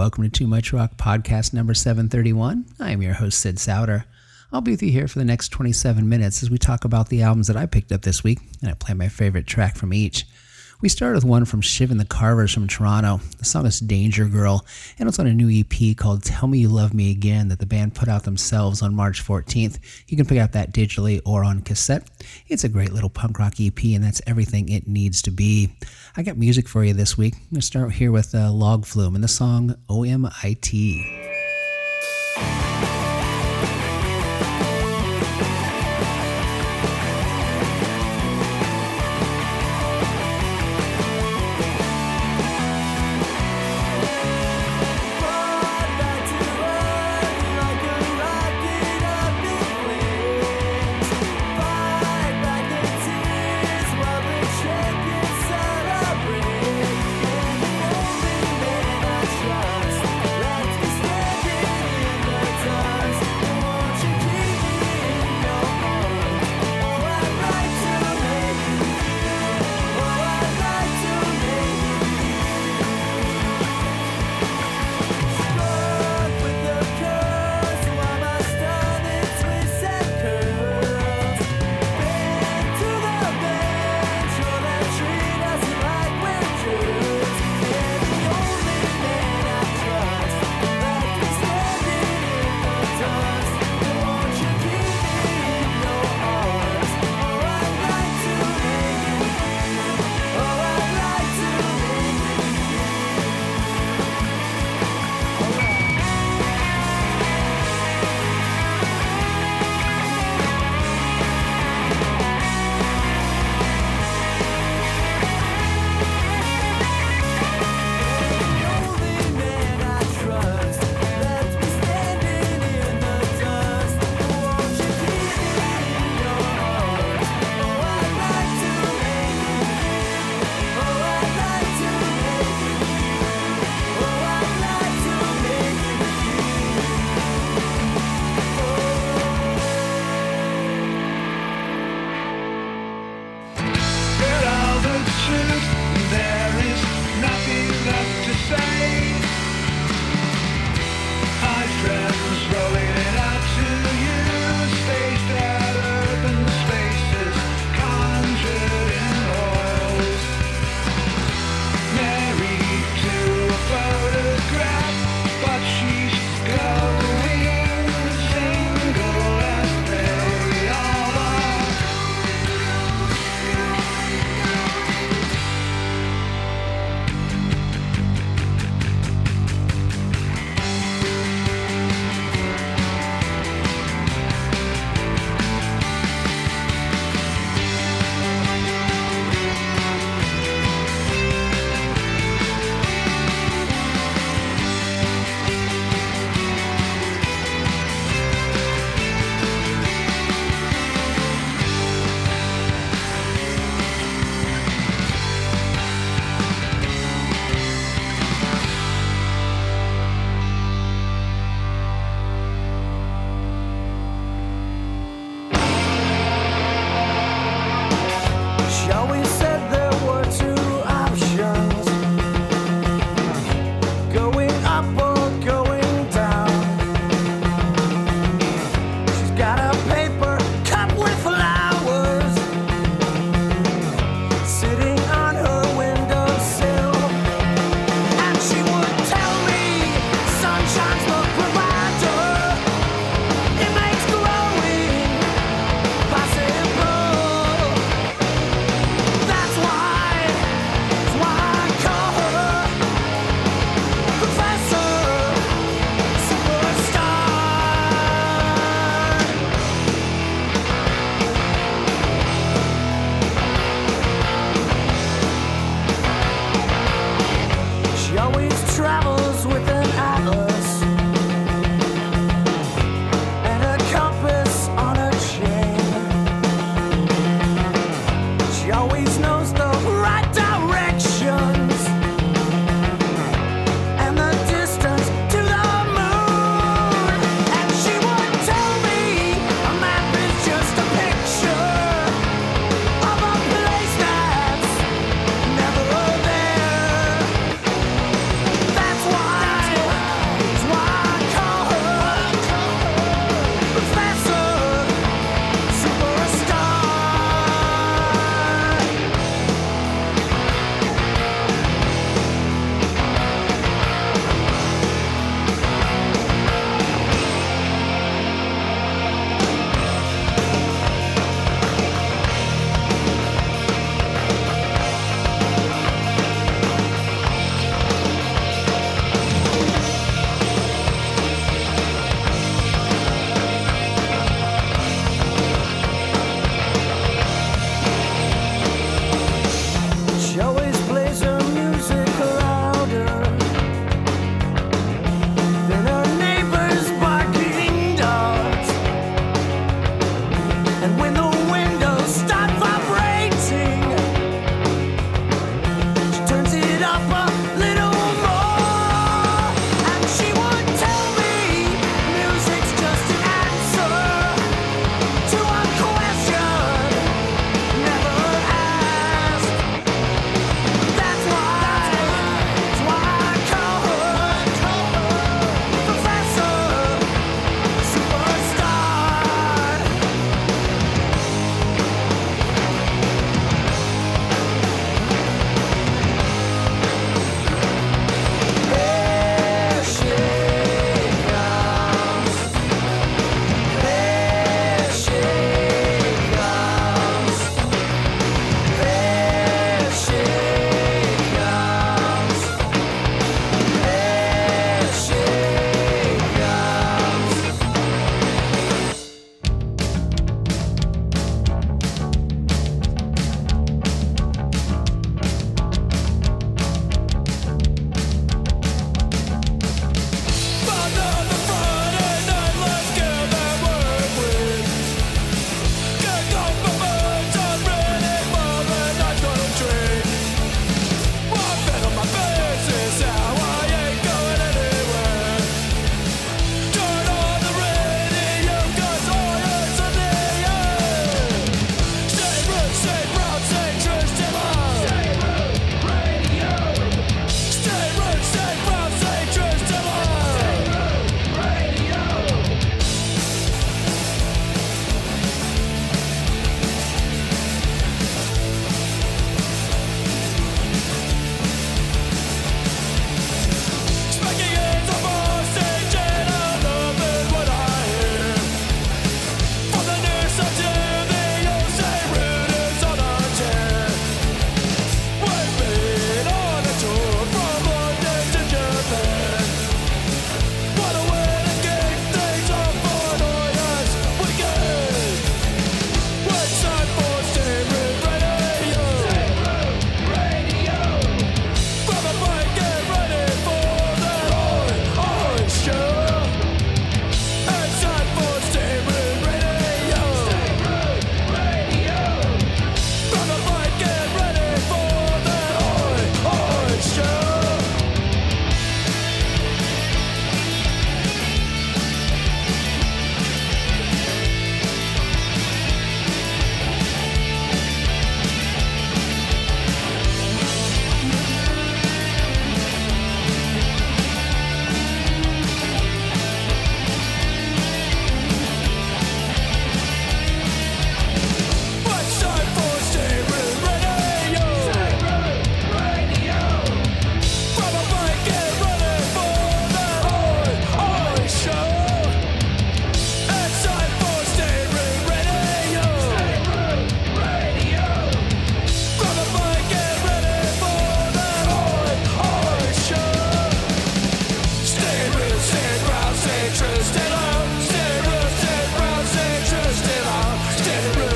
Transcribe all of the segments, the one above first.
welcome to Too Much Rock podcast number 731. I am your host, Sid Souter. I'll be with you here for the next 27 minutes as we talk about the albums that I picked up this week, and I play my favorite track from each. We start with one from Shiv and the Carvers from Toronto. The song is Danger Girl, and it's on a new EP called Tell Me You Love Me Again that the band put out themselves on March 14th. You can pick up that digitally or on cassette. It's a great little punk rock EP, and that's everything it needs to be. I got music for you this week. I'm going to start here with Log Flume and the song OMIT. Stay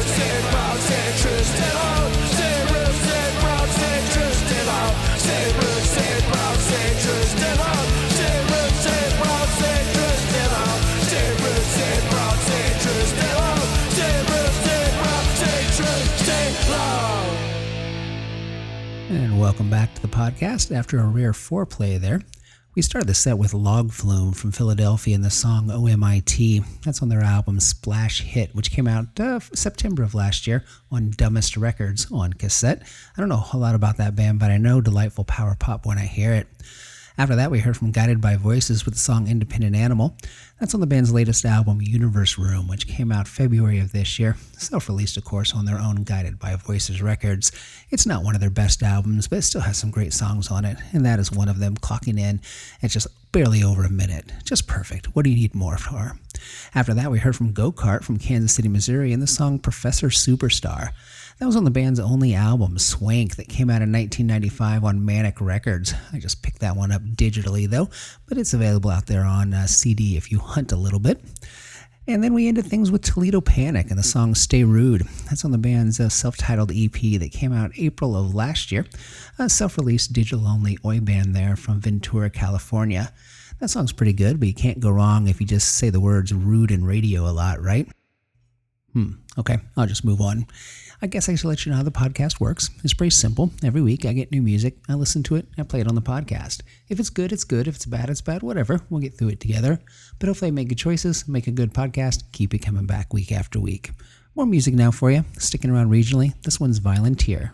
stay proud, stay true, stay loud, stay real, stay proud, stay true, stay loud, stay real, stay proud, stay true, stay loud, stay real, stay proud, stay true, stay loud, stay real, stay proud, stay true, stay loud, stay real, stay proud, stay true, stay loud. And welcome back to the podcast. After a rare foreplay there, we started the set with Log Flume from Philadelphia and the song OMIT. That's on their album Splash Hit, which came out September of last year on Dumbest Records on cassette. I don't know a whole lot about that band, but I know delightful power pop when I hear it. After that, we heard from Guided by Voices with the song Independent Animal. That's on the band's latest album, Universe Room, which came out February of this year. Self-released, of course, on their own Guided by Voices records. It's not one of their best albums, but it still has some great songs on it, and that is one of them, clocking in at just barely over a minute. Just perfect. What do you need more for? After that, we heard from Go-Kart from Kansas City, Missouri, and the song Professor Superstar. That was on the band's only album, Swank, that came out in 1995 on Manic Records. I just picked that one up digitally, though, but it's available out there on CD if you hunt a little bit. And then we ended things with Toledo Panic and the song Stay Rude. That's on the band's self-titled EP that came out April of last year. A self-released digital-only oi band there from Ventura, California. That song's pretty good, but you can't go wrong if you just say the words rude and radio a lot, right? Okay, I'll just move on. I guess I should let you know how the podcast works. It's pretty simple. Every week I get new music, I listen to it, I play it on the podcast. If it's good, it's good. If it's bad, it's bad. Whatever. We'll get through it together. But hopefully I make good choices, make a good podcast, keep it coming back week after week. More music now for you. Sticking around regionally, this one's Volunteer.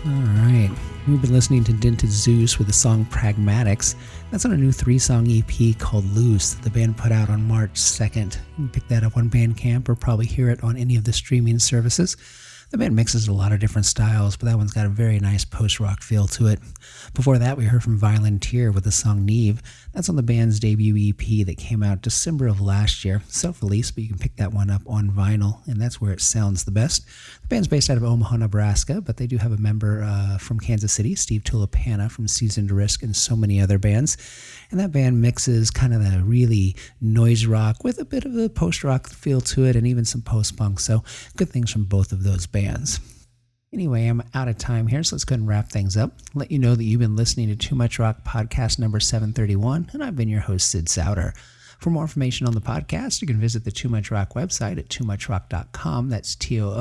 Alright, we've been listening to Dented Zeus with the song Pragmatics. That's on a new 3-song EP called Loose that the band put out on March 2nd. You can pick that up on Bandcamp or probably hear it on any of the streaming services. The band mixes a lot of different styles, but that one's got a very nice post-rock feel to it. Before that, we heard from Violentierre with the song Neve. That's on the band's debut EP that came out December of last year. Self-released, but you can pick that one up on vinyl, and that's where it sounds the best. The band's based out of Omaha, Nebraska, but they do have a member from Kansas City, Steve Tulipana from Seasoned Risk, and so many other bands. And that band mixes kind of the really noise rock with a bit of a post-rock feel to it, and even some post-punk, so good things from both of those bands. Anyway, I'm out of time here, so let's go ahead and wrap things up. Let you know that you've been listening to Too Much Rock podcast number 731, and I've been your host, Sid Sauter. For more information on the podcast, you can visit the Too Much Rock website at toomuchrock.com. That's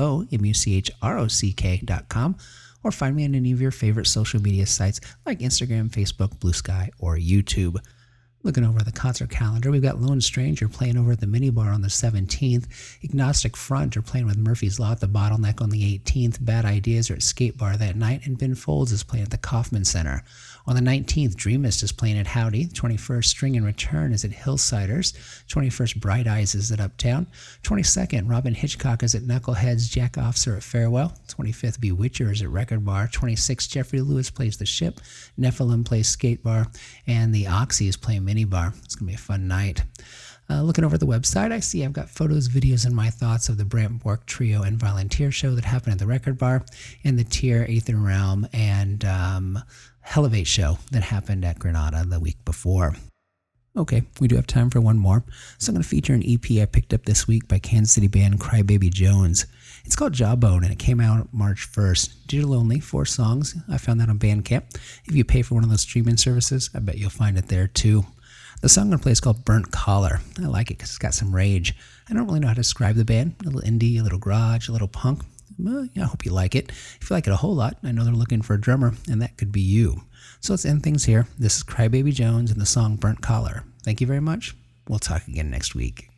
TOOMUCHROCK.com. Or find me on any of your favorite social media sites like Instagram, Facebook, Blue Sky, or YouTube. Looking over the concert calendar, we've got Lone Stranger playing over at the Minibar on the 17th. Agnostic Front are playing with Murphy's Law at the Bottleneck on the 18th. Bad Ideas are at Skate Bar that night. And Ben Folds is playing at the Kaufman Center. On the 19th, Dreamist is playing at Howdy. 21st, String and Return is at Hillsiders. 21st, Bright Eyes is at Uptown. 22nd, Robin Hitchcock is at Knuckleheads. Jack Officer at Farewell. 25th, Bewitcher is at Record Bar. 26th, Jeffrey Lewis plays The Ship. Nephilim plays Skate Bar. And the Oxy is playing Minibar. It's going to be a fun night. Looking over at the website, I see I've got photos, videos, and my thoughts of the Brant Bork Trio and Violentierre show that happened at the Record Bar, and the Tier, Aether Realm, and Elevate show that happened at Granada the week before. Okay, we do have time for one more, so I'm going to feature an EP I picked up this week by Kansas City band Crybaby Jones. It's called Jawbone, and it came out March 1st. Digital only, 4 songs. I found that on Bandcamp. If you pay for one of those streaming services, I bet you'll find it there too. The song I'm going to play is called Burnt Collar. I like it because it's got some rage. I don't really know how to describe the band. A little indie, a little garage, a little punk. Well, I hope you like it. If you like it a whole lot, I know they're looking for a drummer, and that could be you. So let's end things here. This is Crybaby Jones and the song Burnt Collar. Thank you very much. We'll talk again next week.